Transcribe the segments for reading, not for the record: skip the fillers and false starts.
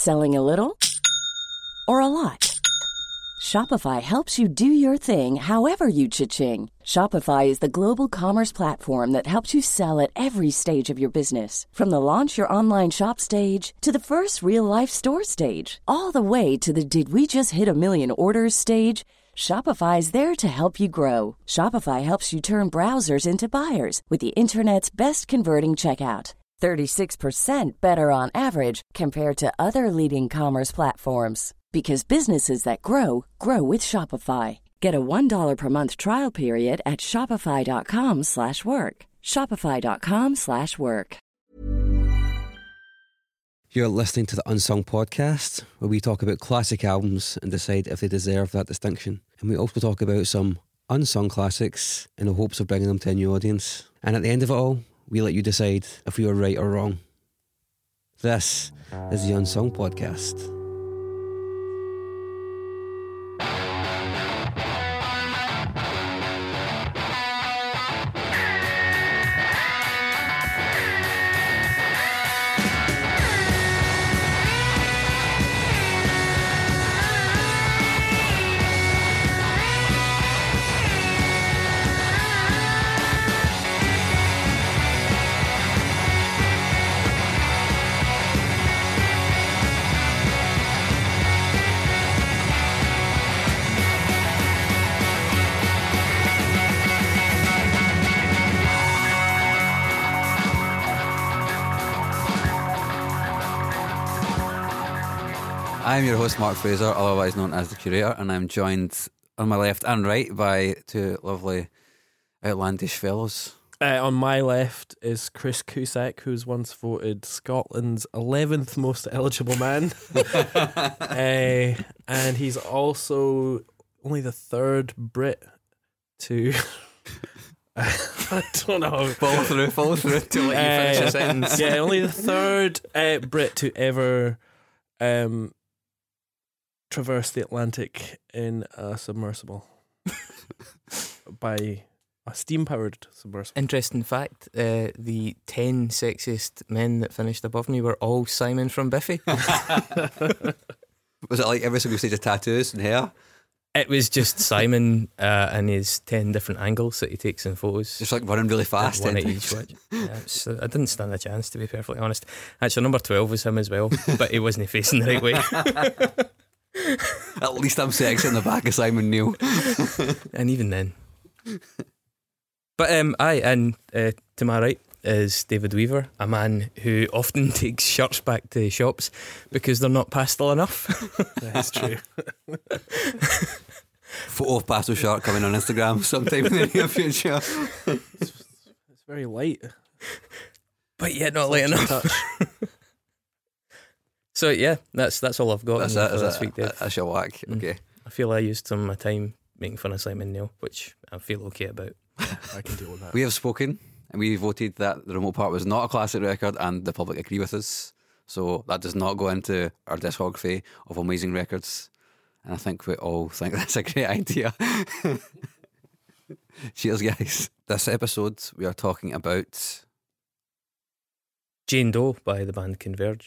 Selling a little or a lot? Shopify helps you do your thing however you cha-ching. Shopify is the global commerce platform that helps you sell at every stage of your business. From the launch your online shop stage to the first real-life store stage, all the way to the did we just hit a million orders stage. Shopify is there to help you grow. Shopify helps you turn browsers into buyers with the internet's best converting checkout. 36% better on average compared to other leading commerce platforms. Because businesses that grow, grow with Shopify. Get a $1 per month trial period at shopify.com/work. Shopify.com/work. You're listening to the Unsung Podcast, where we talk about classic albums and decide if they deserve that distinction. And we also talk about some unsung classics in the hopes of bringing them to a new audience. And at the end of it all, we let you decide if we were right or wrong. This is the Unsung Podcast. I'm your host, Mark Fraser, otherwise known as The Curator, and I'm joined on my left and right by two lovely outlandish fellows. On my left is Chris Cusack, who's once voted Scotland's 11th most eligible man. And he's also only the third Brit to... I don't know. Follow through to let you finish your sentence. Yeah, only the third Brit to ever... traverse the Atlantic in a submersible by a steam-powered submersible. Interesting fact, the 10 sexiest men that finished above me were all Simon from Biffy. Was it like every single stage of tattoos and hair? It was just Simon and his 10 different angles that he takes in photos. Just like running really fast. One at each which. Yeah, I didn't stand a chance, to be perfectly honest. Actually, number 12 was him as well, but he wasn't facing the right way. At least I'm sexy in the back of Simon Neil. And even then. But to my right is David Weaver, a man who often takes shirts back to shops because they're not pastel enough. That's true. Photo of pastel shirt coming on Instagram sometime in the near future. It's very light, but yet not light enough. Touch. So yeah, that's all I've got That's for it. this week, Dave. That's your whack. Okay. I feel I used some of my time making fun of Simon Neil, which I feel okay about. I can deal with that. We have spoken and we voted that The Remote Part was not a classic record, and the public agree with us. So that does not go into our discography of amazing records. And I think we all think that's a great idea. Cheers, guys. This episode we are talking about Jane Doe by the band Converge.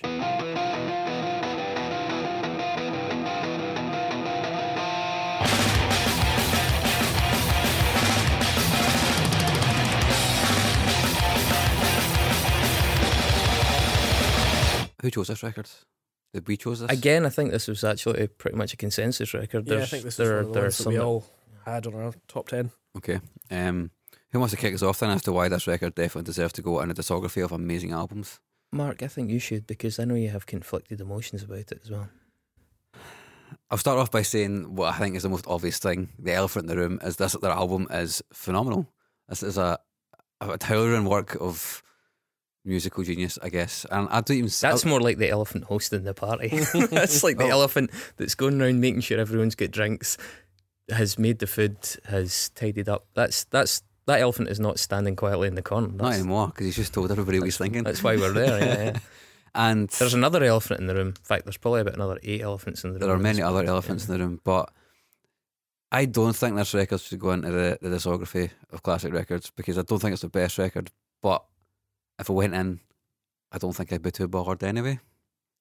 Who chose this record? Did we chose this? Again, I think this was actually pretty much a consensus record. Yeah, I think this is one of the ones that we all had on our top 10. Okay. Who wants to kick us off then as to why this record definitely deserves to go in a discography of amazing albums? Mark, I think you should, because I know you have conflicted emotions about it as well. I'll start off by saying what I think is the most obvious thing. The elephant in the room is this: their album is phenomenal. This is a towering work of musical genius, I guess. And I don't even... That's more like the elephant hosting the party. That's like the elephant that's going around making sure everyone's got drinks, has made the food, has tidied up. That elephant is not standing quietly in the corner. Not anymore, because he's just told everybody what he's thinking. That's why we're there, yeah. And there's another elephant in the room. In fact, there's probably about another 8 elephants in the room. There are many other elephants in the room, but I don't think this record should go into the discography of classic records, because I don't think it's the best record, but if I went in, I don't think I'd be too bothered anyway.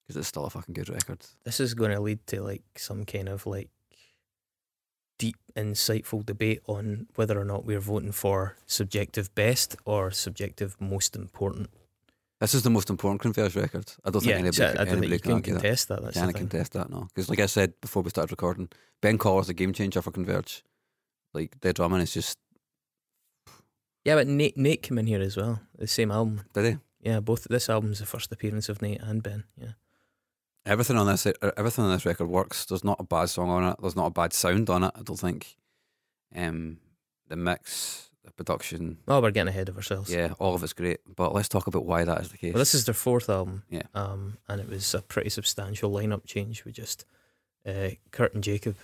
because it's still a fucking good record. This is going to lead to like some kind of like deep, insightful debate on whether or not we're voting for subjective best or subjective most important. This is the most important Converge record. I don't think I don't anybody think you can can argue that. contest that. That's Can't the thing. contest that, no. Because like I said before we started recording, Ben Collar's a game changer for Converge. Like, their drumming is just... Yeah, but Nate came in here as well. The same album. Did he? Yeah, both. This album's the first appearance of Nate and Ben. Yeah. Everything on this record works. There's not a bad song on it. There's not a bad sound on it, I don't think. The mix, the production... Oh, we're getting ahead of ourselves. Yeah, all of it's great. But let's talk about why that is the case. Well, this is their fourth album. Yeah. And it was a pretty substantial lineup change with just Kurt and Jacob,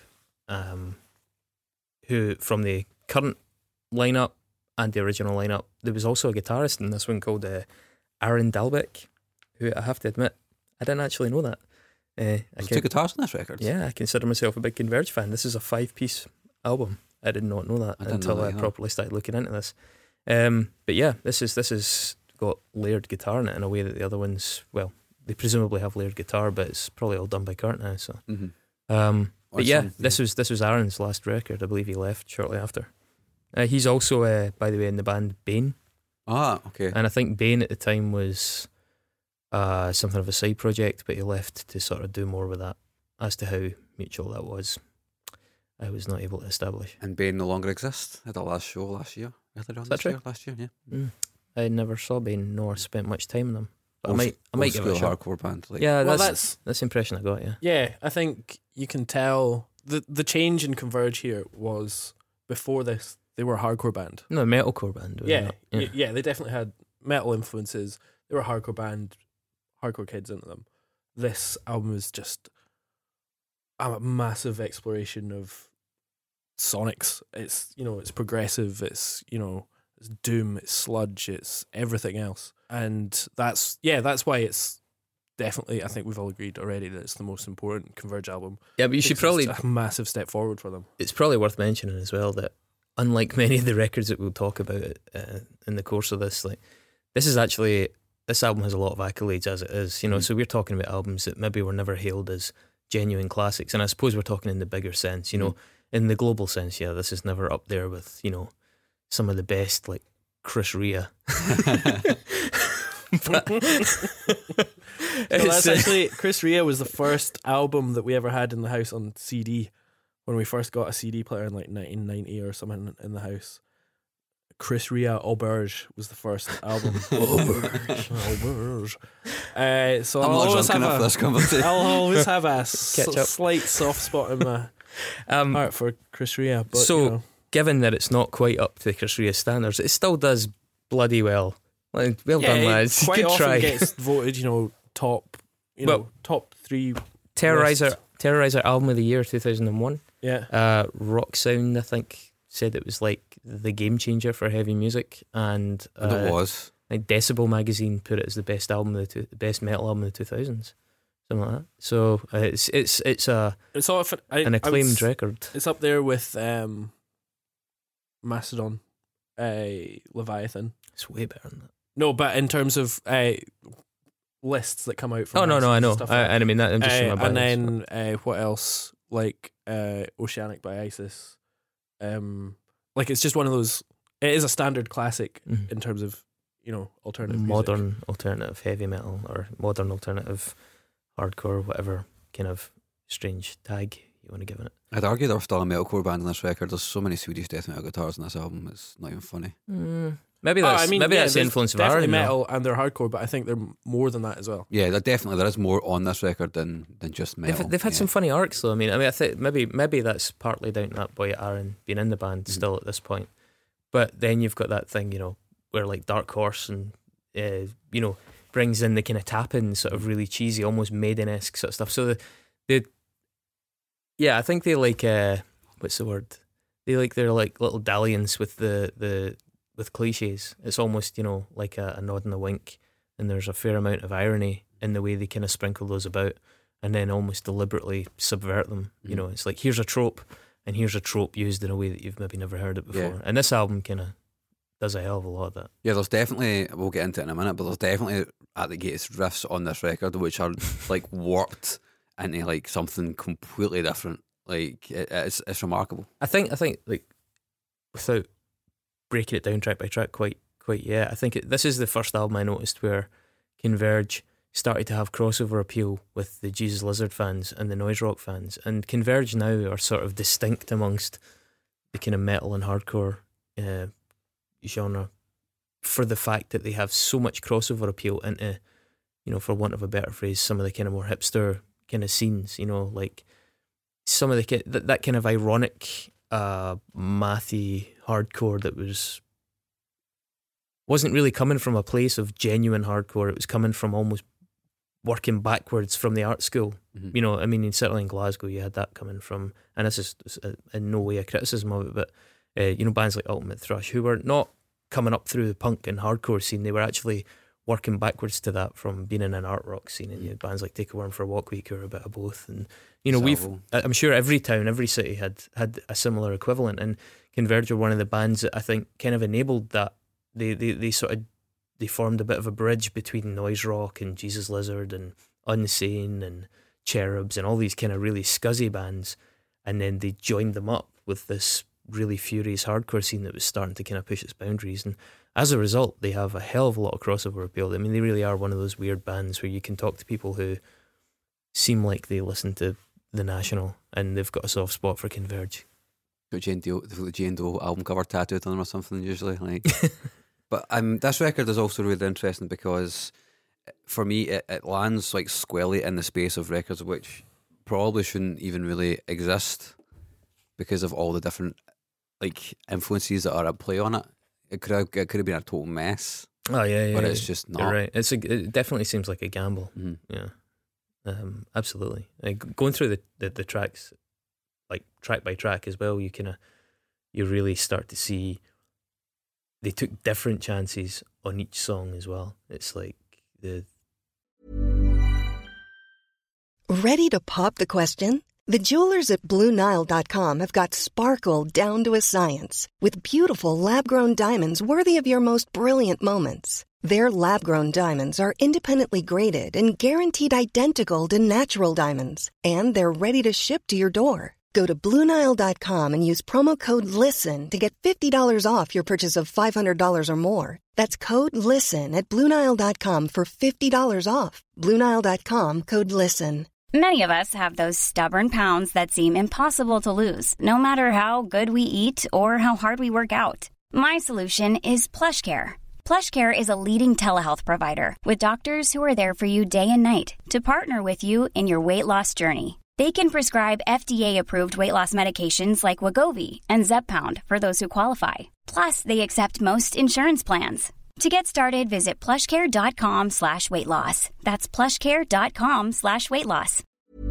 who from the current lineup and the original lineup, there was also a guitarist in this one called Aaron Dalbeck, who I have to admit, I didn't actually know that. There's two guitars on this record. Yeah, I consider myself a big Converge fan. This is a 5-piece album. I did not know that until I properly started looking into this. But yeah, this is got layered guitar in it in a way that the other ones, well, they presumably have layered guitar, but it's probably all done by Kurt now. So, but yeah, this was Aaron's last record. I believe he left shortly after. He's also, by the way, in the band Bane. Ah, okay. And I think Bane at the time was something of a side project, but he left to sort of do more with that. As to how mutual that was, I was not able to establish. And Bane no longer exists. Had a last show last year. Last year, yeah. I never saw Bane nor spent much time in them. But I might give it a shot. Hardcore band. Like. Yeah, that's the impression I got. Yeah. Yeah, I think you can tell the change in Converge here was before this. They were a hardcore band. No, a metalcore band. Yeah, they definitely had metal influences. They were a hardcore band, hardcore kids into them. This album is just a massive exploration of sonics. It's it's progressive. It's it's doom. It's sludge. It's everything else. And that's why it's definitely. I think we've all agreed already that it's the most important Converge album. Yeah, but you should probably a massive step forward for them. It's probably worth mentioning as well that unlike many of the records that we'll talk about in the course of this, like this album has a lot of accolades as it is. So we're talking about albums that maybe were never hailed as genuine classics, and I suppose we're talking in the bigger sense. In the global sense, yeah, this is never up there with some of the best, like Chris Rea. That's actually Chris Rea was the first album that we ever had in the house on CD when we first got a CD player in like 1990 or something in the house. Chris Rea Auberge was the first album. Auberge. So I'm not drunk enough for this conversation. I'll always have a slight soft spot in my heart for Chris Rea. But, given that it's not quite up to Chris Rea standards, it still does bloody well. Like, well done, lads. Quite Good often try. Gets voted, top, top 3. Terrorizer album of the year 2001. Yeah. Rock Sound, I think, said it was like the game changer for heavy music, and it was. Like Decibel magazine put it as the best album of the best metal album of the 2000s, something like that. So it's an acclaimed record. It's up there with Mastodon, Leviathan. It's way better than that. No, but in terms of lists that come out from no, I know. Stuff like I mean that. I'm just my and then what else? Like Oceanic by Isis. Like it's just one of those. It is a standard classic in terms of alternative modern music. Alternative heavy metal or modern alternative hardcore, whatever kind of strange tag you want to give it. I'd argue they're still a metalcore band on this record. There's so many Swedish death metal guitars on this album. It's not even funny. Maybe that's the influence of definitely Aaron. Metal and they're hardcore, but I think they're more than that as well. Yeah, there is more on this record than just metal. They've had some funny arcs though. I think maybe that's partly down to that boy Aaron being in the band still at this point. But then you've got that thing, where like Dark Horse and brings in the kind of tap-in sort of really cheesy, almost Maiden-esque sort of stuff. So I think they like what's the word? They like their like little dalliance with with cliches. It's almost like a nod and a wink, and there's a fair amount of irony in the way they kind of sprinkle those about, and then almost deliberately subvert them. It's like here's a trope, and here's a trope used in a way that you've maybe never heard it before. Yeah. And this album kind of does a hell of a lot of that. Yeah, there's definitely, we'll get into it in a minute, but there's definitely at the gates riffs on this record which are like warped into like something completely different. Like it's remarkable. I think like without breaking it down track by track quite yet, I think this is the first album I noticed where Converge started to have crossover appeal with the Jesus Lizard fans and the noise rock fans, and Converge now are sort of distinct amongst the kind of metal and hardcore genre for the fact that they have so much crossover appeal into, you know, for want of a better phrase, some of the kind of more hipster kind of scenes, you know, like some of the that kind of ironic mathy hardcore that wasn't really coming from a place of genuine hardcore. It was coming from almost working backwards from the art school. Mm-hmm. You know, I mean, certainly in Glasgow you had that coming from, and this is in no way a criticism of it, but you know, bands like Ultimate Thrush, who were not coming up through the punk and hardcore scene, they were actually working backwards to that from being in an art rock scene. And you had bands like Take a Worm for a Walk Week, who are a bit of both. And you know, I'm sure every town, every city had a similar equivalent, and Converge were one of the bands that I think kind of enabled that. They formed a bit of a bridge between noise rock and Jesus Lizard and Unsane and Cherubs and all these kind of really scuzzy bands, and then they joined them up with this really furious hardcore scene that was starting to kind of push its boundaries, and as a result they have a hell of a lot of crossover appeal. I mean, they really are one of those weird bands where you can talk to people who seem like they listen to The National and they've got a soft spot for Converge. Got Jane Doe album cover tattooed on them or something usually, like. But this record is also really interesting because for me it lands like squarely in the space of records which probably shouldn't even really exist because of all the different like influences that are at play on it. It could have been a total mess. Oh yeah, but it's just not. You're right. It definitely seems like a gamble. Mm-hmm. Yeah, absolutely. Going through the tracks, like track by track as well, you really start to see they took different chances on each song as well. It's like Ready to pop the question? The jewelers at BlueNile.com have got sparkle down to a science with beautiful lab-grown diamonds worthy of your most brilliant moments. Their lab-grown diamonds are independently graded and guaranteed identical to natural diamonds, and they're ready to ship to your door. Go to BlueNile.com and use promo code LISTEN to get $50 off your purchase of $500 or more. That's code LISTEN at BlueNile.com for $50 off. BlueNile.com, code LISTEN. Many of us have those stubborn pounds that seem impossible to lose, no matter how good we eat or how hard we work out. My solution is PlushCare. PlushCare is a leading telehealth provider with doctors who are there for you day and night to partner with you in your weight loss journey. They can prescribe FDA-approved weight loss medications like Wegovy and Zepbound for those who qualify. Plus, they accept most insurance plans. To get started, visit plushcare.com/weightloss. That's plushcare.com/weightloss.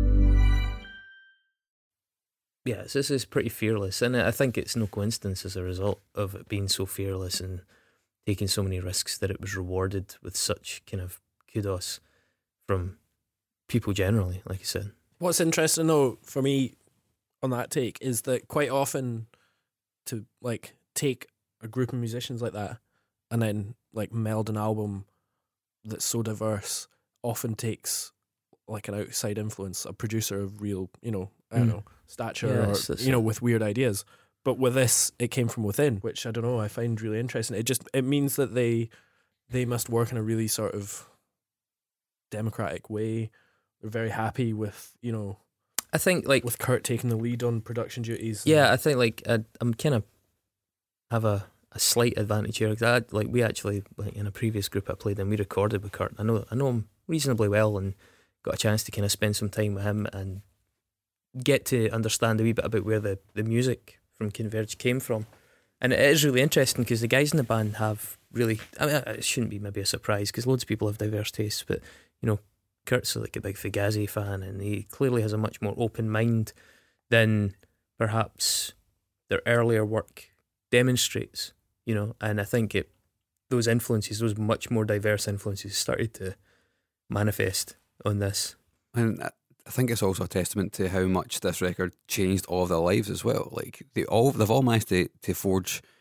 Yes, this is pretty fearless, and I think it's no coincidence as a result of it being so fearless and taking so many risks that it was rewarded with such kind of kudos from people generally, like you said. What's interesting though for me on that take is that quite often to like take a group of musicians like that and then like meld an album that's so diverse often takes like an outside influence, a producer of real, you know, I don't know, stature or, you know, with weird ideas. But with this, it came from within, which I don't know, I find really interesting. It means that they must work in a really sort of democratic way. They're very happy with, you know, I think like with Kurt taking the lead on production duties. Yeah, I think like I'm kind of have a slight advantage here because we actually like in a previous group I played in, we recorded with Kurt. I know him reasonably well and got a chance to kind of spend some time with him and get to understand a wee bit about where the music from Converge came from. And it is really interesting because the guys in the band have really, I mean, it shouldn't be maybe a surprise because loads of people have diverse tastes, but you know, Kurt's like a big Fugazi fan and he clearly has a much more open mind than perhaps their earlier work demonstrates, you know, and I think those influences, those much more diverse influences started to manifest on this. And I think it's also a testament to how much this record changed all of their lives as well. Like they've all managed to forge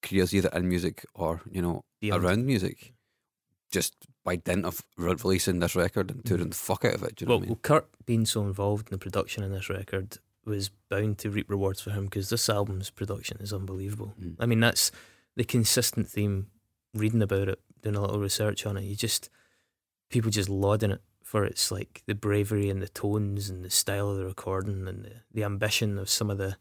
careers either in music or, Beyond. around music, just by dint of releasing this record and touring the fuck out of it. Do you know what I mean? Kurt being so involved in the production in this record was bound to reap rewards for him, because this album's production is unbelievable. I mean, that's the consistent theme. Reading about it, doing a little research on it, people just lauding it for its like the bravery and the tones and the style of the recording and the ambition of some of the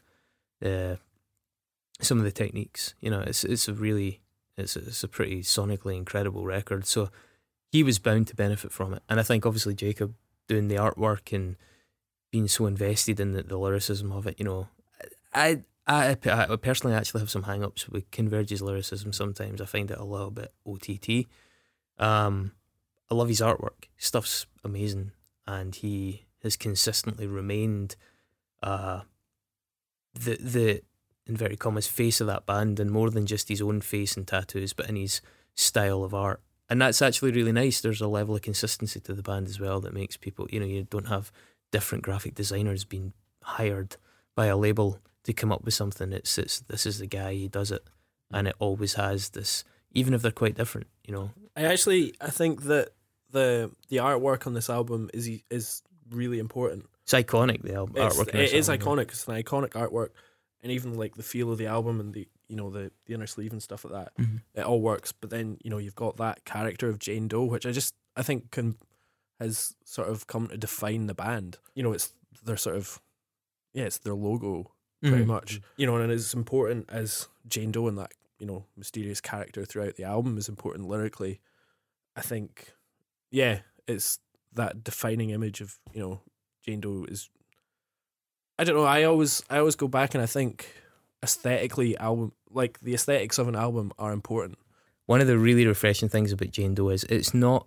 techniques. It's a pretty sonically incredible record. So he was bound to benefit from it, and I think obviously Jacob doing the artwork and being so invested in the lyricism of it. I personally actually have some hang-ups with Converge's lyricism sometimes. I find it a little bit OTT. I love his artwork. Stuff's amazing, and he has consistently remained the inverted commas face of that band, and more than just his own face and tattoos, but in his style of art. And that's actually really nice. There's a level of consistency to the band as well that makes people, you don't have different graphic designers being hired by a label to come up with something. This is the guy, he does it, and it always has this, even if they're quite different. I think that the artwork on this album is really important. It's iconic. The album artwork. It is iconic. It's an iconic artwork, and even like the feel of the album and the the inner sleeve and stuff like that. Mm-hmm. It all works. But then you've got that character of Jane Doe, which I think has sort of come to define the band. It's their sort of it's their logo pretty much. And as important as Jane Doe and that mysterious character throughout the album is important lyrically, I think it's that defining image of Jane Doe is. I don't know. I always go back and I think aesthetically, the aesthetics of an album are important. One of the really refreshing things about Jane Doe is it's not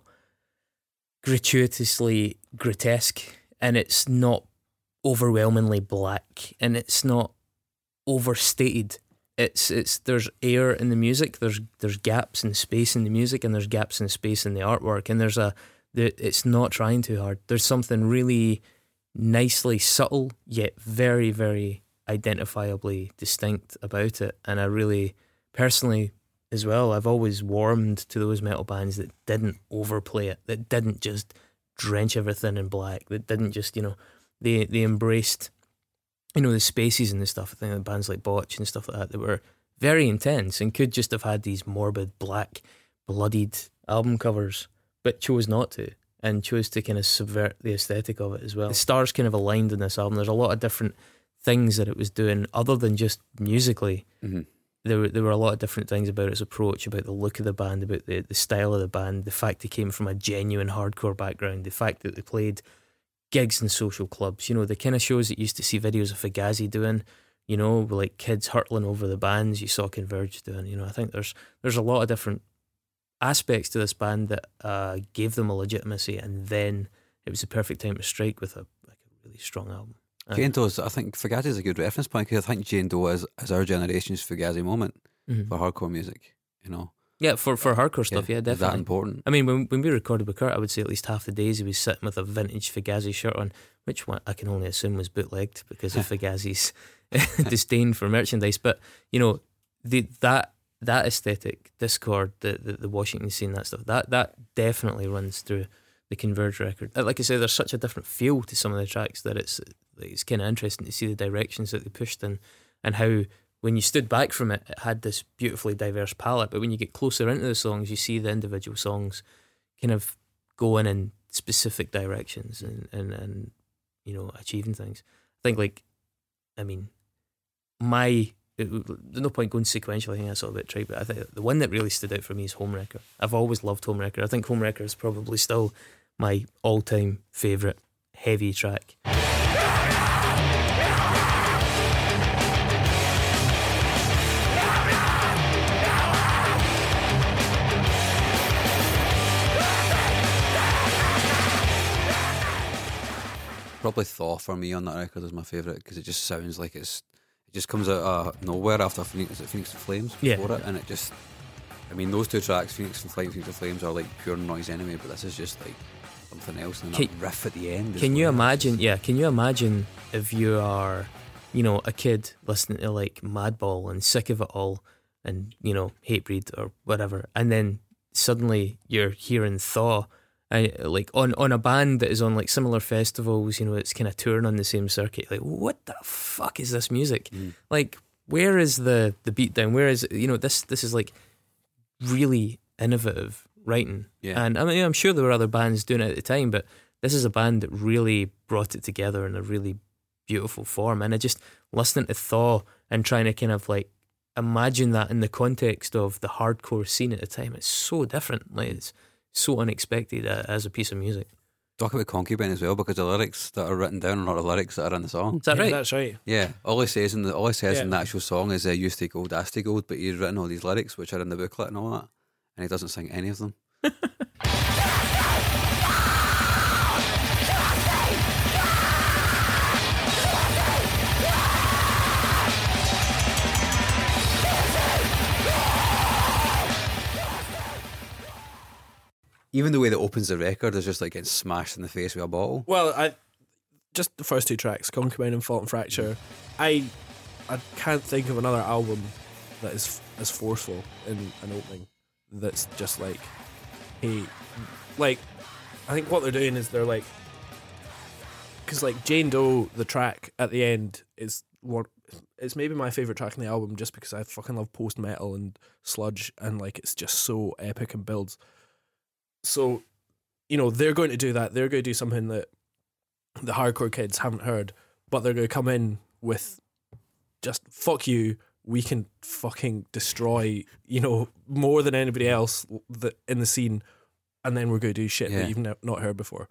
gratuitously grotesque, and it's not overwhelmingly black, and it's not overstated. It's there's air in the music, there's gaps in space in the music, and there's gaps in space in the artwork, and it's not trying too hard. There's something really nicely subtle yet very, very identifiably distinct about it. And I really personally as well, I've always warmed to those metal bands that didn't overplay it, that didn't just drench everything in black, that didn't just they embraced the spaces and the stuff. I think of bands like Botch and stuff like that were very intense and could just have had these morbid, black, bloodied album covers, but chose not to, and chose to kind of subvert the aesthetic of it as well. The stars kind of aligned in this album. There's a lot of different things that it was doing other than just musically. Mm-hmm. There were a lot of different things about its approach, about the look of the band, about the style of the band, the fact they came from a genuine hardcore background, the fact that they played gigs in social clubs, the kind of shows that you used to see videos of Fugazi doing, like kids hurtling over the bands you saw Converge doing. I think there's a lot of different aspects to this band that gave them a legitimacy, and then it was the perfect time to strike with a really strong album. Jane Doe's, I think Fugazi is a good reference point, because I think Jane Doe is our generation's Fugazi moment for hardcore music, Yeah, for hardcore stuff, yeah, definitely. Is that important? I mean, when we recorded with Kurt, I would say at least half the days he was sitting with a vintage Fugazi shirt on, which one I can only assume was bootlegged because of Fugazi's disdain for merchandise. But, that aesthetic, Discord, the Washington scene, that stuff, that definitely runs through the Converge record. Like I say, there's such a different feel to some of the tracks that it's kind of interesting to see the directions that they pushed in, and how when you stood back from it, it had this beautifully diverse palette, but when you get closer into the songs, you see the individual songs kind of going in specific directions and achieving things. I think there's no point going sequential. I think that's all a bit trite, but I think the one that really stood out for me is Homewrecker. I've always loved Homewrecker. I think Homewrecker is probably still my all-time favourite heavy track. Probably Thaw for me on that record is my favourite, because it just sounds like it just comes out of nowhere after Phoenix and Flames before it, and it just, those two tracks, Phoenix and Flames, are like pure noise anyway, but this is just like something else, and that riff at the end. Can you imagine if you are, a kid listening to like Madball and sick of it all, and Hatebreed or whatever, and then suddenly you're hearing Thaw, like on a band that is on like similar festivals, it's kind of touring on the same circuit. Like, what the fuck is this music? Like, where is the beatdown? Where is this is like really innovative writing. Yeah. And I mean, I'm sure there were other bands doing it at the time, but this is a band that really brought it together in a really beautiful form. And I just listening to Thaw and trying to kind of like imagine that in the context of the hardcore scene at the time, it's so different. Like, it's so unexpected as a piece of music. Talk about Concubine as well, because the lyrics that are written down are not the lyrics that are in the song. Is that right? That's right. Yeah, all he says in the actual song is "You stay gold, I stay gold," but he's written all these lyrics which are in the booklet and all that, and he doesn't sing any of them. Even the way that opens the record is just like getting smashed in the face with a bottle. Well, just the first two tracks, Concubine and Fault and Fracture. I can't think of another album that is as forceful in an opening. That's just like, hey, like, I think what they're doing is they're like, because like Jane Doe, the track at the end is what it's maybe my favorite track in the album, just because I fucking love post metal and sludge, and like it's just so epic and builds. So, they're going to do that. They're going to do something that the hardcore kids haven't heard, but they're going to come in with just, fuck you, we can fucking destroy, more than anybody else in the scene, and then we're going to do shit that you've not heard before.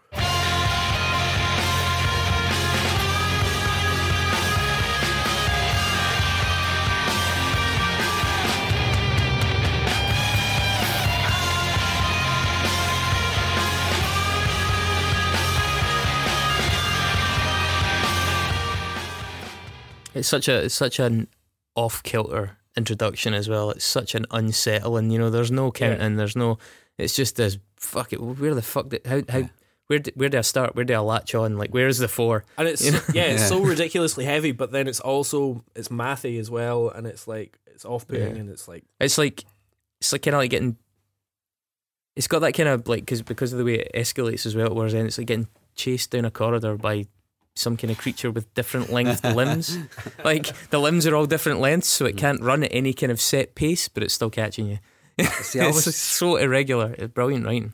It's such an off-kilter introduction as well. It's such an unsettling, there's no counting, there's no, it's just this, fuck it, where the fuck where do I start, where do I latch on, like, where's the 4? And it's it's so ridiculously heavy, but then it's mathy as well, and it's like, it's off-putting, and it's like kind of like getting, it's got that kind of like, because of the way it escalates as well, whereas then it's like getting chased down a corridor by some kind of creature with different length limbs. Like, the limbs are all different lengths, so it can't run at any kind of set pace, but it's still catching you. See, it's so irregular. It's brilliant writing.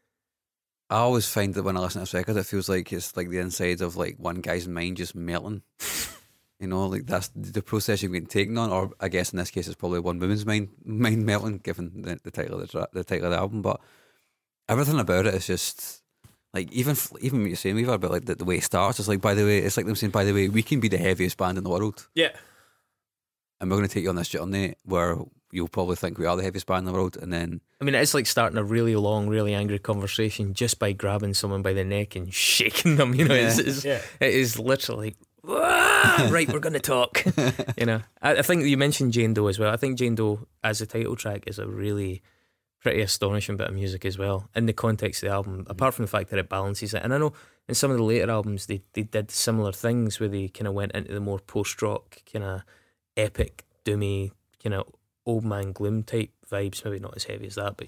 I always find that when I listen to this record, it feels like it's like the insides of like one guy's mind just melting. Like that's the process you've been taken on, or I guess in this case it's probably one woman's mind melting, given the title of the title of the album. But everything about it is just. Like, even what you're saying, Weaver, about like the way it starts, it's like, by the way, it's like them saying, by the way, we can be the heaviest band in the world. Yeah. And we're going to take you on this journey where you'll probably think we are the heaviest band in the world, and then... I mean, it's like starting a really long, really angry conversation just by grabbing someone by the neck and shaking them, It is literally, right, we're going to talk. I think you mentioned Jane Doe as well. I think Jane Doe, as a title track, is a really... pretty astonishing bit of music as well in the context of the album, apart from the fact that it balances it. And I know in some of the later albums they did similar things where they kind of went into the more post-rock kind of epic doomy kind of old man gloom type vibes, maybe not as heavy as that, but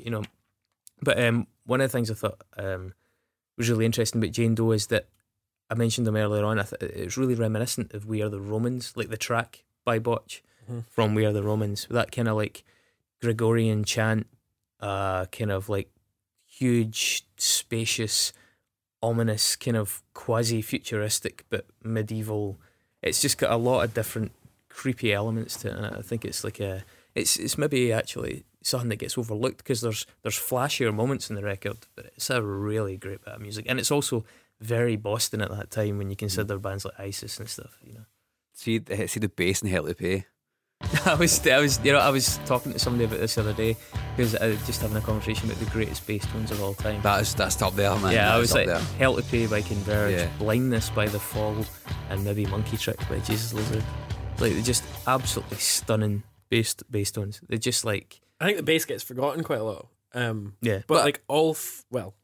one of the things I thought was really interesting about Jane Doe is that I mentioned them earlier on. It was really reminiscent of We Are the Romans, like the track by Botch from We Are the Romans, that kind of like Gregorian chant, kind of like huge, spacious, ominous, kind of quasi-futuristic but medieval. It's just got a lot of different creepy elements to it, and I think it's like it's maybe actually something that gets overlooked because there's flashier moments in the record, but it's a really great bit of music, and it's also very Boston at that time when you consider bands like ISIS and stuff. See the bass in Hell to Pay. I was talking to somebody about this the other day because I was just having a conversation about the greatest bass tones of all time. That's top there, man. Yeah, that I was like there. Hell to Pay by Converge, Yeah. Blindness by The Fall, and maybe Monkey Trick by Jesus Lizard. Like, they're just absolutely stunning bass tones. They're just like, I think the bass gets forgotten quite a lot. yeah, But like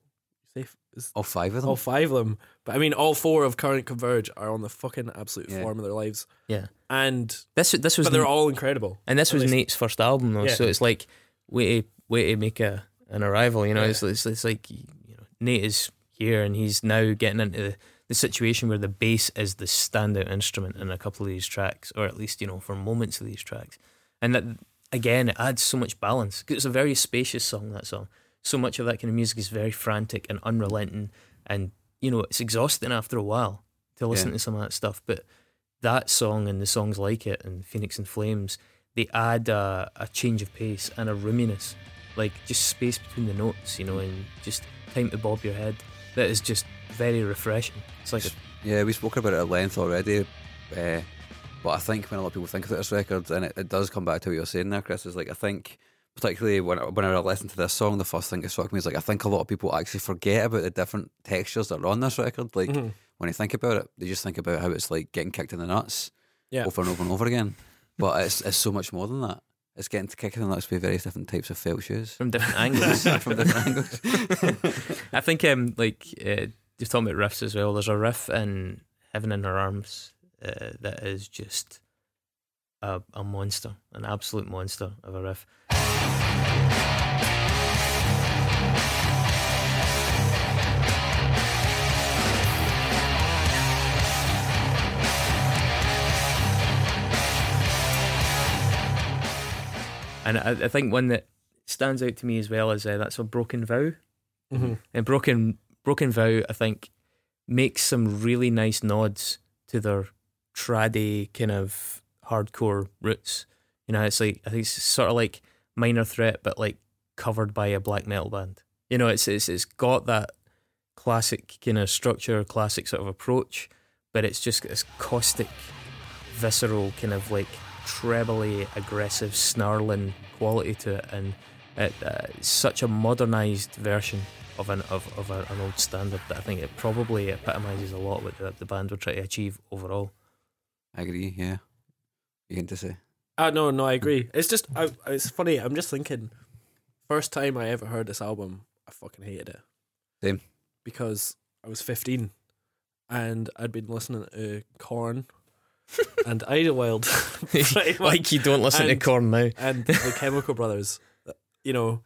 All 5 of them. all 5 of them. But I mean, all 4 of Current Converge are on the fucking absolute form of their lives. Yeah. And This was, but they're all incredible. and this was Nate's first album though, Yeah. so it's like way to make an arrival. You know, it's like, you know, Nate is here and he's now getting into the situation where the bass is the standout instrument in a couple of these tracks, or at least, you know, for moments of these tracks. And that, again, it adds so much balance, 'cause it's a very spacious song, that song. So much of that kind of music is very frantic and unrelenting, and, you know, it's exhausting after a while to listen to some of that stuff. But that song and the songs like it and Phoenix and Flames, they add a change of pace and a roominess, like just space between the notes, you know, and just time to bob your head. That is just very refreshing. It's like Yeah, we spoke about it at length already, but I think when a lot of people think of this record, and it does come back to what you're saying there, Chris, is like, I think particularly whenever I listen to this song, the first thing that struck me is like, I think a lot of people actually forget about the different textures that are on this record. Like when you think about it, they just think about how it's like getting kicked in the nuts over and over and over again. But it's so much more than that. It's getting kicked in the nuts with various different types of felt shoes. from different angles. From different angles. I think just talking about riffs as well, there's a riff in Heaven in Her Arms that is just a monster, an absolute monster of a riff. And I think one that stands out to me as well is that's a Broken Vow. Mm-hmm. And Broken Vow, I think, makes some really nice nods to their traddy kind of hardcore roots. You know, it's like, I think it's sort of like Minor Threat, but like covered by a black metal band. You know, it's got that classic kind of structure, classic sort of approach, but it's just this caustic, visceral kind of like trebly aggressive, snarling quality to it, and it's such a modernised version of an old standard that I think it probably epitomises a lot what the band were trying to achieve overall. I agree, yeah. You going to say? No, I agree. It's just, it's funny, I'm just thinking, first time I ever heard this album, I fucking hated it. Same. Because I was 15 and I'd been listening to Korn and Idlewild. Like you don't listen to Korn now. And the Chemical Brothers. You know,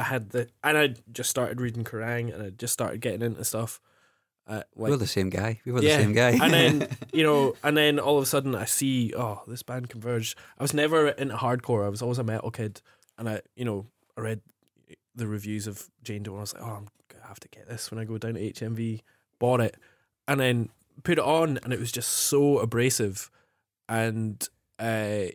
I just started reading Kerrang and I just started getting into stuff. We were the same guy. The same guy. And then, you know, and then all of a sudden I see, this band Converge. I was never into hardcore. I was always a metal kid. And I read the reviews of Jane Doe and I was like, I'm going to have to get this when I go down to HMV. Bought it. And then put it on and it was just so abrasive. And the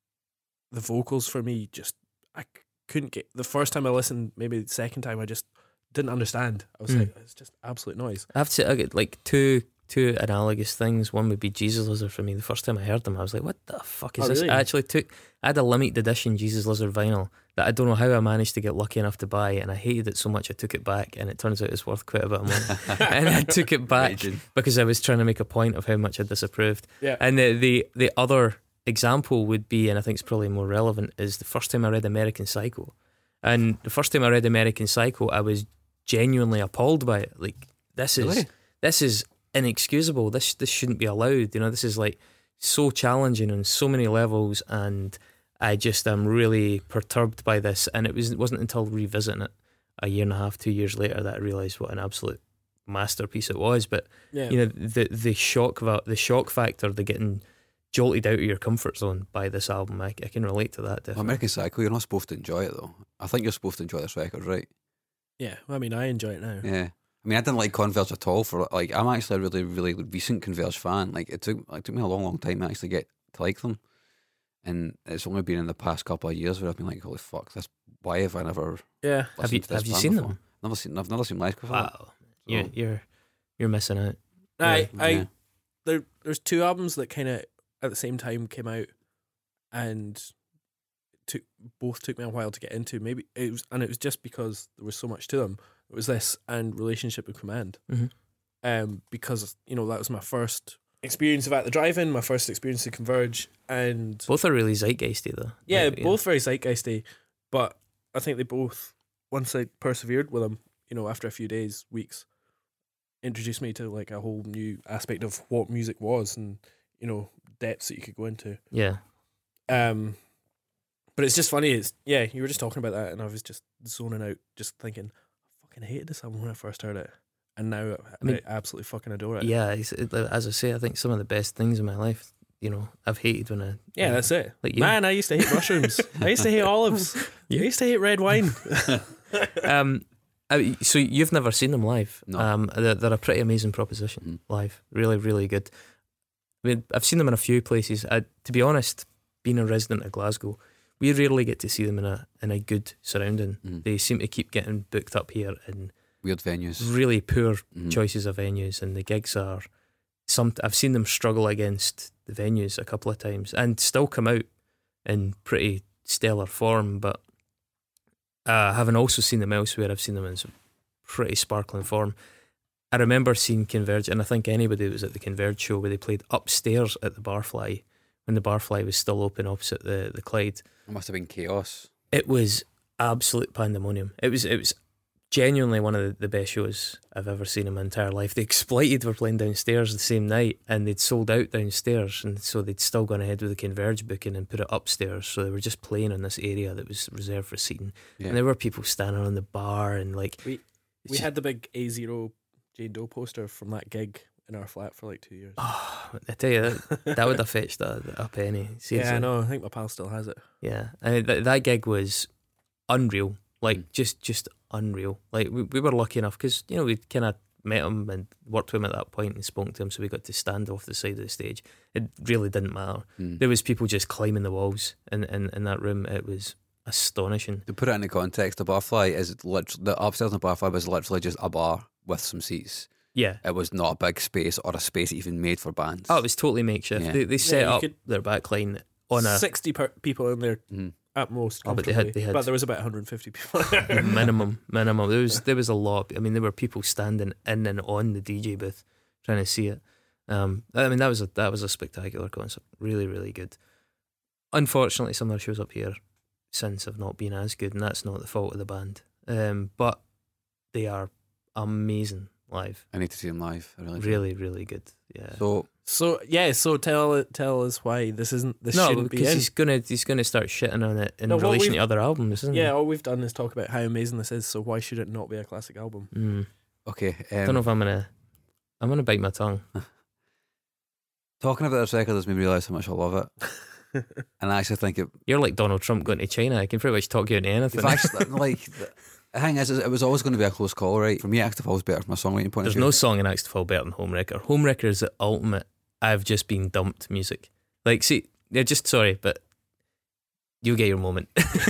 vocals for me I couldn't get. The first time I listened, maybe the second time, I just didn't understand. I was like, it's just absolute noise. I have to say, I get like two analogous things. One would be Jesus Lizard for me. The first time I heard them, I was like, what the fuck is this? Really? I had a limited edition Jesus Lizard vinyl that I don't know how I managed to get lucky enough to buy, and I hated it so much I took it back, and it turns out it's worth quite a bit of money. And I took it back because I was trying to make a point of how much I disapproved. Yeah. And the other example would be, and I think it's probably more relevant, is the first time I read American Psycho. And the first time I read American Psycho, I was genuinely appalled by it. Like, this is inexcusable. This shouldn't be allowed. You know, this is like so challenging on so many levels, and I just am really perturbed by this. And it wasn't until revisiting it a year and a half, 2 years later, that I realised what an absolute masterpiece it was. But you know, the shock factor, the getting jolted out of your comfort zone by this album, I can relate to that. Definitely. Well, American Psycho, you're not supposed to enjoy it though. I think you're supposed to enjoy this record, right? Yeah, I mean, I enjoy it now. Yeah. I mean, I didn't like Converge at all. I'm actually a really, really recent Converge fan. Like, it took me a long, long time to actually get to like them, and it's only been in the past couple of years where I've been like, holy fuck, why have I never? Yeah. Have you seen them? I've never seen live before. Wow, so. You're missing out. There's 2 albums that kind of at the same time came out, and both took me a while to get into. Maybe it was just because there was so much to them. It was this and Relationship with Command, because that was my first experience of At the Drive-In, my first experience of Converge, and both are really zeitgeisty though. Yeah, both very zeitgeisty, but I think they both, once I persevered with them, after a few days, weeks, introduced me to like a whole new aspect of what music was, and depths that you could go into. Yeah. But it's just funny. You were just talking about that, and I was just zoning out, just thinking, I fucking hated this album when I first heard it, and now I absolutely fucking adore it. Yeah, as I say, I think some of the best things in my life, I've hated when I... Yeah, that's it. Like you. Man, I used to hate mushrooms. I used to hate olives. I used to hate red wine. So you've never seen them live? No. They're a pretty amazing proposition live. Really, really good. I mean, I've seen them in a few places. To be honest, being a resident of Glasgow, we rarely get to see them in a good surrounding. They seem to keep getting booked up here in Weird venues. really poor choices of venues, and the gigs are I've seen them struggle against the venues a couple of times and still come out in pretty stellar form, but having also seen them elsewhere, I've seen them in some pretty sparkling form. I remember seeing Converge, and I think anybody that was at the Converge show where they played upstairs at the Barfly when the Barfly was still open opposite the Clyde. It must have been chaos. It was absolute pandemonium. It was genuinely one of the best shows I've ever seen in my entire life. The Exploited were playing downstairs the same night, and they'd sold out downstairs, and so they'd still gone ahead with the Converge booking and put it upstairs, so they were just playing in this area that was reserved for seating. And there were people standing on the bar, and like we had the big A0 Jane Doe poster from that gig in our flat for like 2 years. Oh, I tell you, that would have fetched a penny. Seriously. Yeah, I know. I think my pal still has it. Yeah, and that gig was unreal. Like just unreal. Like we were lucky enough because we'd kind of met him and worked with him at that point and spoke to him, so we got to stand off the side of the stage. It really didn't matter. There was people just climbing the walls in that room. It was astonishing. To put it into context, the Barfly is literally, the upstairs in the Barfly was literally just a bar with some seats. Yeah, it was not a big space or a space even made for bands. Oh, it was totally makeshift. Yeah. They set up their backline on 60 people in there at most. Oh, but they had but there was about 150 people there. minimum. There was a lot. I mean, there were people standing in and on the DJ booth trying to see it. I mean, that was a spectacular concert. Really, really good. Unfortunately, some of their shows up here since have not been as good, and that's not the fault of the band. But they are amazing live. I need to see them live. I really, really good. Yeah. So tell us why this shouldn't be in. because he's gonna start shitting on it in relation to other albums, isn't he? Yeah, all we've done is talk about how amazing this is. So why should it not be a classic album? Okay, I don't know if I'm gonna bite my tongue. Talking about this record has made me realise how much I love it, and I actually think you're like Donald Trump going to China. I can pretty much talk you into anything. Actually, the thing is, it was always going to be a close call, right? For me, Axe to Fall is better from a songwriting point of There's view. no song in Axe to Fall better than Homewrecker. Homewrecker is the ultimate I've just been dumped music. Like, see, sorry, but you'll get your moment.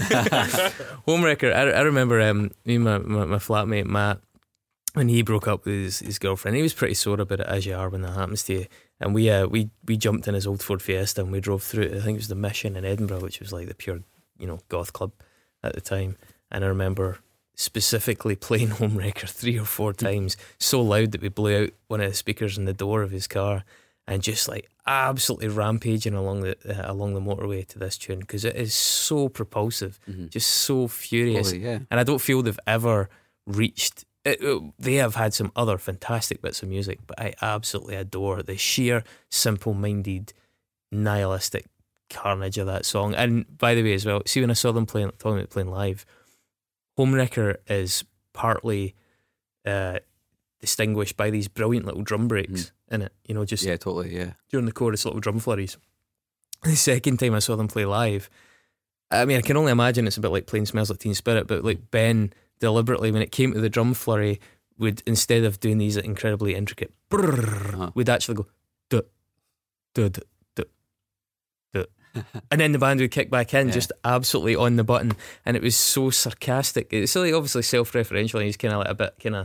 Homewrecker, I remember me and my flatmate Matt, when he broke up with his girlfriend, he was pretty sore about it, as you are when that happens to you. And we jumped in his old Ford Fiesta and we drove through, I think it was the Mission in Edinburgh, which was like the pure, goth club at the time. And I remember specifically playing Homewrecker 3 or 4 times so loud that we blew out one of the speakers in the door of his car, and just like absolutely rampaging along the motorway to this tune, because it is so propulsive, just so furious. Totally, yeah. And I don't feel they've ever reached they have had some other fantastic bits of music, but I absolutely adore the sheer simple-minded nihilistic carnage of that song. And by the way, as well, see, when I saw them talking about playing live, Homewrecker is partly distinguished by these brilliant little drum breaks in it, just totally, yeah. during the chorus, little drum flurries. The second time I saw them play live, I mean, I can only imagine it's a bit like playing Smells Like Teen Spirit, but like Ben deliberately, when it came to the drum flurry, would, instead of doing these incredibly intricate would actually go duh, duh, duh, duh, duh. And then the band would kick back in, just absolutely on the button, and it was so sarcastic. It's like obviously self-referential, and he's kind of like a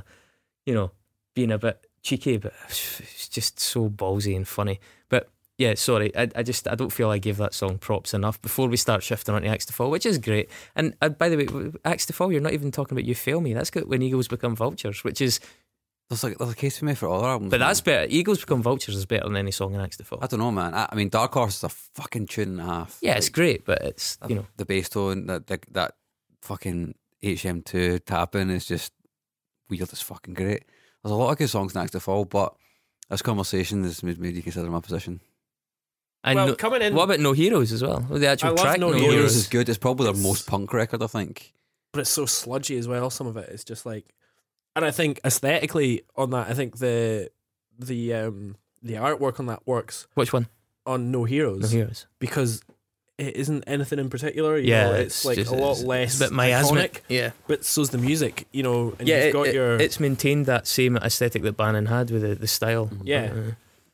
bit being a bit cheeky, but it's just so ballsy and funny. But yeah, sorry, I don't feel I gave that song props enough before we start shifting on to Axe to Fall, which is great. And by the way, Axe to Fall, you're not even talking about You Fail Me. That's good, When Eagles Become Vultures, which is there's a case for me for all their albums, but man. that's better. Eagles Become Vultures is better than any song in Axe to Fall. I don't know, man. I mean, Dark Horse is a fucking tune and a half. Yeah, it's great, but it's the bass tone, that fucking HM2 tapping is just Weird is fucking great. There's a lot of good songs next to Fall, but this conversation has made me consider my position. And Well, coming in- what about No Heroes as well? The actual I love track No No Heroes Heroes. is good. It's probably their It's- most punk record, I think. but it's so sludgy as well. Some of it is just like, and I think aesthetically on that, I think the artwork on that works Which one? on No Heroes, No Heroes. because it isn't anything in particular. You Yeah, know, it's like just- a lot it's less a bit miasmic. iconic, Yeah. but so's the music. You know, and Yeah, you've got your it's maintained that same aesthetic that Bannon had with the style. Yeah.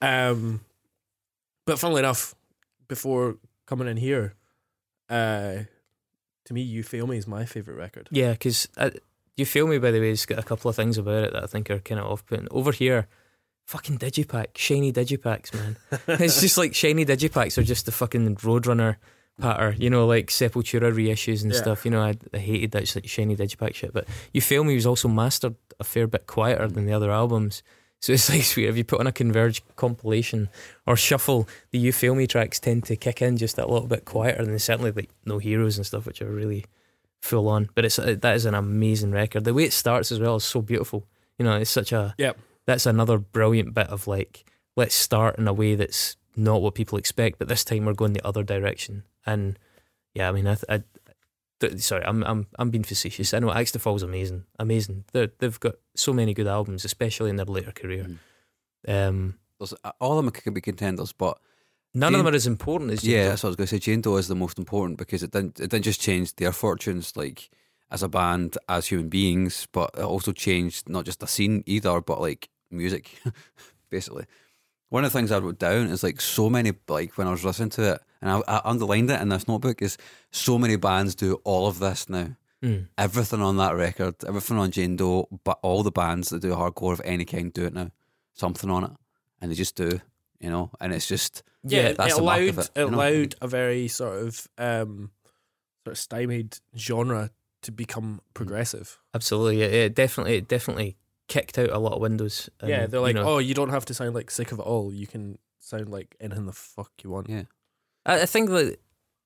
But funnily enough, before coming in here, to me, You Fail Me is my favourite record. Yeah, because You Feel Me, by the way, has got a couple of things about it that I think are kind of off-putting. Over here, fucking digipack, shiny digipacks, man. It's just like shiny digipacks are just the fucking Roadrunner patter, you know, like Sepultura reissues and Yeah. stuff. You know, I hated that shiny digipack shit. But You Fail Me was also mastered a fair bit quieter than the other albums. So it's like sweet. If you put on a Converge compilation or shuffle, the You Fail Me tracks tend to kick in just a little bit quieter than certainly like No Heroes and stuff, which are really full on. But that is an amazing record. The way it starts as well is so beautiful. You know, it's such a Yep. That's another brilliant bit of like, let's start in a way that's not what people expect, but this time we're going the other direction. And yeah, I mean, sorry, I'm being facetious. I know Axe to Fall's amazing. They've got so many good albums, especially in their later career. All of them could be contenders, but None of them are as important as yeah, Jane that's what I was going to say. Jane Doe is the most important because it didn't just change their fortunes, like as a band, as human beings, but it also changed not just the scene either, but like music, basically. One of the things I wrote down is like so many, like when I was listening to it, and I underlined it in this notebook, is so many bands do all of this now. Everything on that record, everything on Jane Doe, but all the bands that do hardcore of any kind do it now. Something on it, and they just do, you know, and it's just that's it the mark of allowed you know? allowed a very sort of stymied genre to become progressive. Absolutely, it definitely kicked out a lot of windows. And, Yeah, they're like, you know, oh, you don't have to sound like Sick of It All. You can sound like anything the fuck you want. Yeah. I think that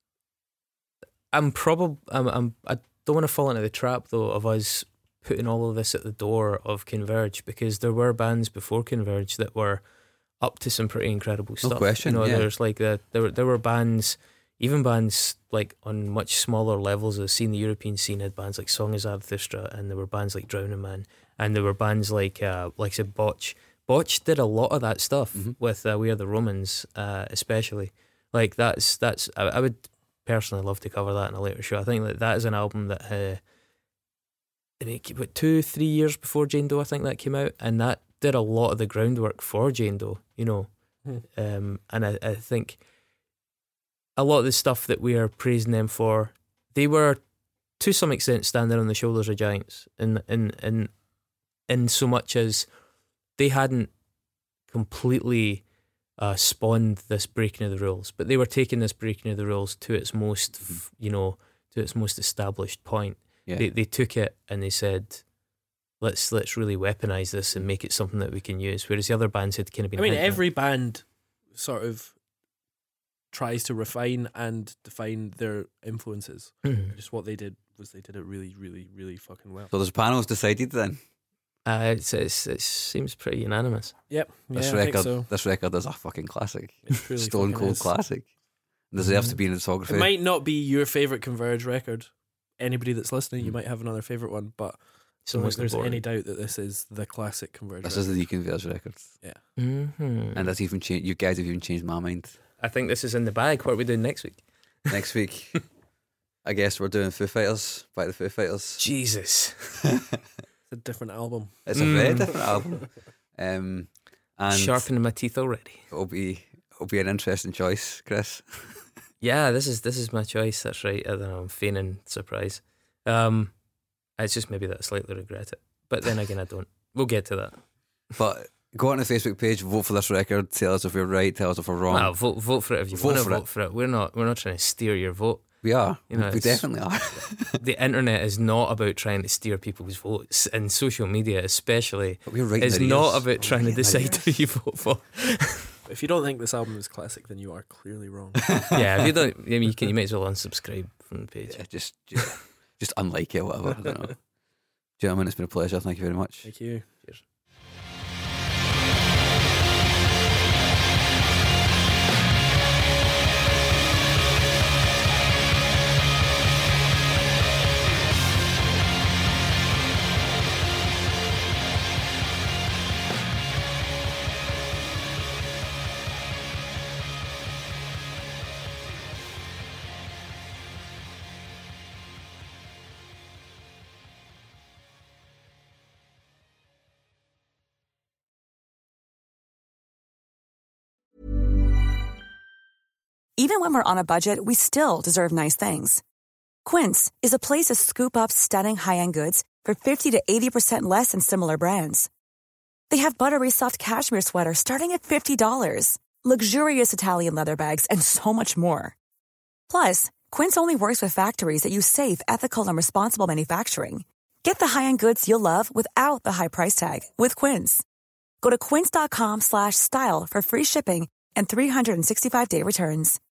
I don't want to fall into the trap though of us putting all of this at the door of Converge, because there were bands before Converge that were up to some pretty incredible stuff. question, You know, yeah. there's like there were bands, even bands like on much smaller levels of the scene. The European scene had bands like Song of Zarathustra, and there were bands like Drowning Man, and there were bands like I said, Botch. Botch did a lot of that stuff with We Are the Romans, especially. Like that's I would personally love to cover that in a later show. I think that is an album that I mean, 2-3 years before Jane Doe, I think that came out, and that did a lot of the groundwork for Jane Doe, you know. And I think a lot of the stuff that we are praising them for, they were to some extent standing on the shoulders of giants in so much as they hadn't completely spawned this breaking of the rules, but they were taking this breaking of the rules to its most, you know, to its most established point. Yeah. They took it and they said, let's really weaponize this and make it something that we can use. Whereas the other bands had kind of been. I mean, hinting at- every band sort of tries to refine and define their influences. Mhm. Just what they did was they did it really, really, really fucking well. So there's panels decided then. It seems pretty unanimous. Yep. This Yeah, I think record, so. this record is a fucking classic. It truly Stone fucking cold is. classic. Deserves to be in the discography. It might not be your favourite Converge record. Anybody that's listening, you might have another favourite one, but I It's don't think almost there's important. any doubt that this is the classic Converge This record. is the Deconverse record, Mhm. and that's even changed. You guys have even changed my mind. I think this is in the bag. What are we doing next week? Next week, I guess we're doing Foo Fighters. By the Foo Fighters. Jesus. It's a different album. It's a very different album, and Sharpening my teeth already. it'll be an interesting choice, Chris. Yeah, this is my choice. That's right. I don't know. I'm feigning surprise. It's just maybe that I slightly regret it, but then again, I don't. We'll get to that. But go on the Facebook page, vote for this record. Tell us if we're right. Tell us if we're wrong. Well, vote for it if you Vote want to for it. vote for it. We're not trying to steer your vote. We are. You know, we it's- definitely are. The internet is not about trying to steer people's votes, and social media especially But we're right. in is their not ears. about trying to Right in their decide who you vote for. If you don't think this album is classic, then you are clearly wrong. Yeah, if you don't, I mean, you might as well unsubscribe from the page. Yeah, just unlike it, or whatever. I don't know. Gentlemen, it's been a pleasure. Thank you very much. Thank you. Cheers. Even when we're on a budget, we still deserve nice things. Quince is a place to scoop up stunning high-end goods for 50 to 80% less than similar brands. They have buttery soft cashmere sweaters starting at $50, luxurious Italian leather bags, and so much more. Plus, Quince only works with factories that use safe, ethical, and responsible manufacturing. Get the high-end goods you'll love without the high price tag with Quince. Go to quince.com/style for free shipping and 365-day returns.